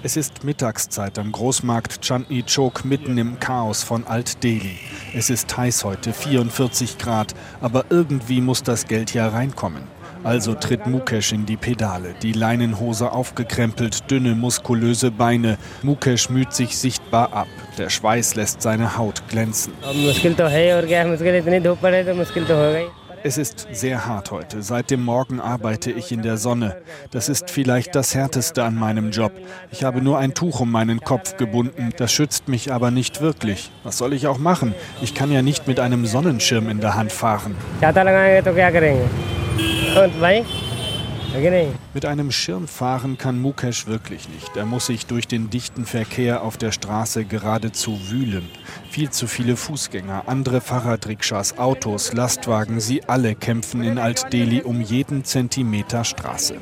Es ist Mittagszeit am Großmarkt Chandni Chowk mitten im Chaos von Alt-Delhi. Es ist heiß heute, 44 Grad, aber irgendwie muss das Geld ja reinkommen. Also tritt Mukesh in die Pedale, die Leinenhose aufgekrempelt, dünne, muskulöse Beine. Mukesh müht sich sichtbar ab. Der Schweiß lässt seine Haut glänzen. Es ist sehr hart heute. Seit dem Morgen arbeite ich in der Sonne. Das ist vielleicht das Härteste an meinem Job. Ich habe nur ein Tuch um meinen Kopf gebunden. Das schützt mich aber nicht wirklich. Was soll ich auch machen? Ich kann ja nicht mit einem Sonnenschirm in der Hand fahren. Mit einem Schirm fahren kann Mukesh wirklich nicht. Er muss sich durch den dichten Verkehr auf der Straße geradezu wühlen. Viel zu viele Fußgänger, andere Fahrradrikschas, Autos, Lastwagen, sie alle kämpfen in Alt-Delhi um jeden Zentimeter Straße.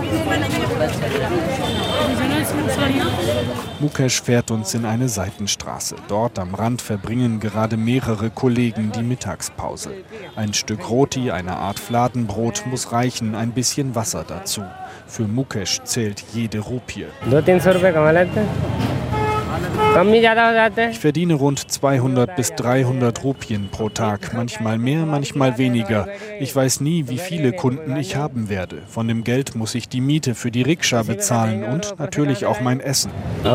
Mukesh fährt uns in eine Seitenstraße. Dort am Rand verbringen gerade mehrere Kollegen die Mittagspause. Ein Stück Roti, eine Art Fladenbrot muss reichen, ein bisschen Wasser dazu. Für Mukesh zählt jede Rupie. Ich verdiene rund 200 bis 300 Rupien pro Tag, manchmal mehr, manchmal weniger. Ich weiß nie, wie viele Kunden ich haben werde. Von dem Geld muss ich die Miete für die Rikscha bezahlen und natürlich auch mein Essen.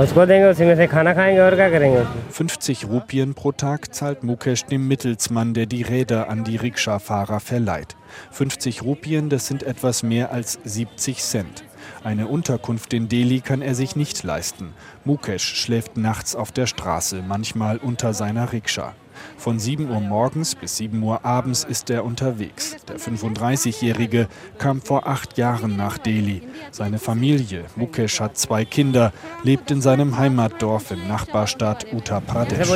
50 Rupien pro Tag zahlt Mukesh dem Mittelsmann, der die Räder an die Rikscha-Fahrer verleiht. 50 Rupien, das sind etwas mehr als 70 Cent. Eine Unterkunft in Delhi kann er sich nicht leisten. Mukesh schläft nachts auf der Straße, manchmal unter seiner Rikscha. Von 7 Uhr morgens bis 7 Uhr abends ist er unterwegs. Der 35-Jährige kam vor 8 Jahren nach Delhi. Seine Familie, Mukesh hat 2 Kinder, lebt in seinem Heimatdorf im Nachbarstaat Uttar Pradesh.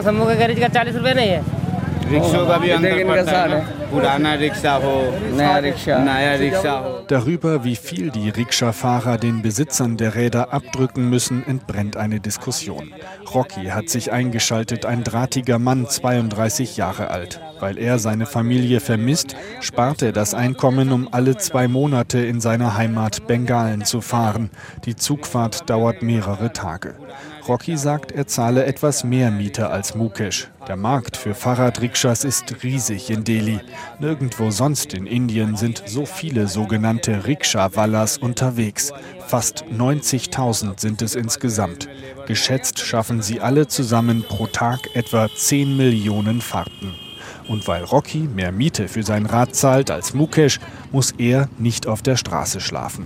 Darüber, wie viel die Rikscha-Fahrer den Besitzern der Räder abdrücken müssen, entbrennt eine Diskussion. Rocky hat sich eingeschaltet, ein drahtiger Mann, 32 Jahre alt. Weil er seine Familie vermisst, spart er das Einkommen, um alle 2 Monate in seine Heimat Bengalen zu fahren. Die Zugfahrt dauert mehrere Tage. Rocky sagt, er zahle etwas mehr Miete als Mukesh. Der Markt für Fahrradrikschas ist riesig in Delhi. Nirgendwo sonst in Indien sind so viele sogenannte Rikscha-Wallas unterwegs. Fast 90.000 sind es insgesamt. Geschätzt schaffen sie alle zusammen pro Tag etwa 10 Millionen Fahrten. Und weil Rocky mehr Miete für sein Rad zahlt als Mukesh, muss er nicht auf der Straße schlafen.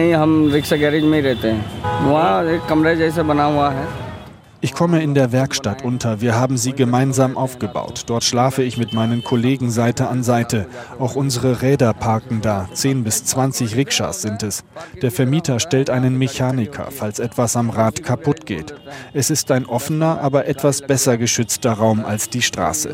Ich komme in der Werkstatt unter. Wir haben sie gemeinsam aufgebaut. Dort schlafe ich mit meinen Kollegen Seite an Seite. Auch unsere Räder parken da. 10 bis 20 Rikschas sind es. Der Vermieter stellt einen Mechaniker, falls etwas am Rad kaputt geht. Es ist ein offener, aber etwas besser geschützter Raum als die Straße.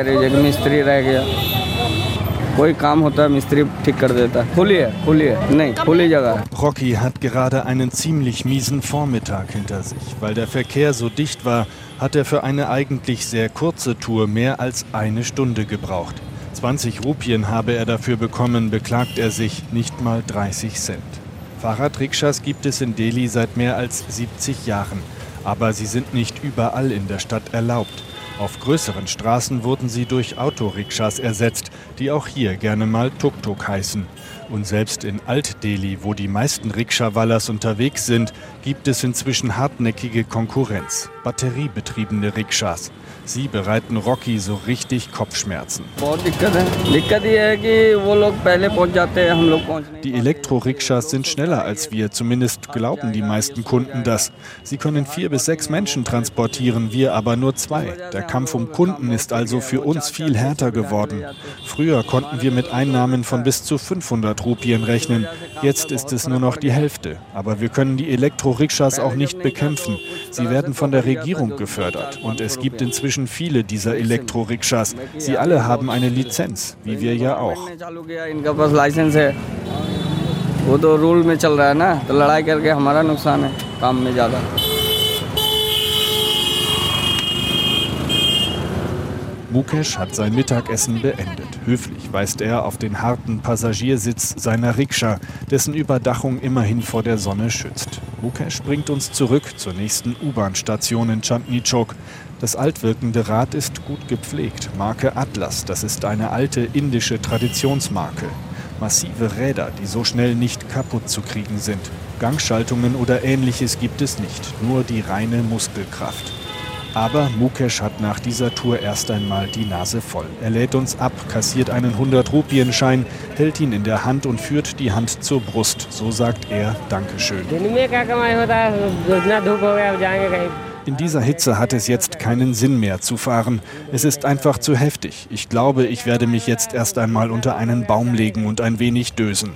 Rocky hat gerade einen ziemlich miesen Vormittag hinter sich. Weil der Verkehr so dicht war, hat er für eine eigentlich sehr kurze Tour mehr als 1 Stunde gebraucht. 20 Rupien habe er dafür bekommen, beklagt er sich, nicht mal 30 Cent. Fahrradrikschas gibt es in Delhi seit mehr als 70 Jahren. Aber sie sind nicht überall in der Stadt erlaubt. Auf größeren Straßen wurden sie durch Autorikschas ersetzt, die auch hier gerne mal Tuk-Tuk heißen. Und selbst in Alt-Delhi, wo die meisten Rikscha-Wallas unterwegs sind, gibt es inzwischen hartnäckige Konkurrenz. Batteriebetriebene Rikschas. Sie bereiten Rocky so richtig Kopfschmerzen. Die Elektro-Rikschas sind schneller als wir, zumindest glauben die meisten Kunden das. Sie können 4 bis 6 Menschen transportieren, wir aber nur 2. Der Kampf um Kunden ist also für uns viel härter geworden. Früher konnten wir mit Einnahmen von bis zu 500 Rupien rechnen. Jetzt ist es nur noch die Hälfte. Aber wir können die Elektro-Rikschas auch nicht bekämpfen. Sie werden von der Regierung gefördert. Und es gibt inzwischen viele dieser Elektro-Rikschas. Sie alle haben eine Lizenz, wie wir ja auch. Mukesh hat sein Mittagessen beendet. Höflich weist er auf den harten Passagiersitz seiner Rikscha, dessen Überdachung immerhin vor der Sonne schützt. Mukesh bringt uns zurück zur nächsten U-Bahn-Station in Chandni Chowk. Das altwirkende Rad ist gut gepflegt. Marke Atlas, das ist eine alte indische Traditionsmarke. Massive Räder, die so schnell nicht kaputt zu kriegen sind. Gangschaltungen oder Ähnliches gibt es nicht, nur die reine Muskelkraft. Aber Mukesh hat nach dieser Tour erst einmal die Nase voll. Er lädt uns ab, kassiert einen 100-Rupien-Schein, hält ihn in der Hand und führt die Hand zur Brust. So sagt er Dankeschön. In dieser Hitze hat es jetzt keinen Sinn mehr zu fahren. Es ist einfach zu heftig. Ich glaube, ich werde mich jetzt erst einmal unter einen Baum legen und ein wenig dösen.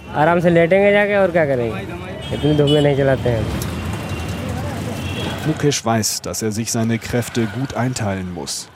Mukesh weiß, dass er sich seine Kräfte gut einteilen muss.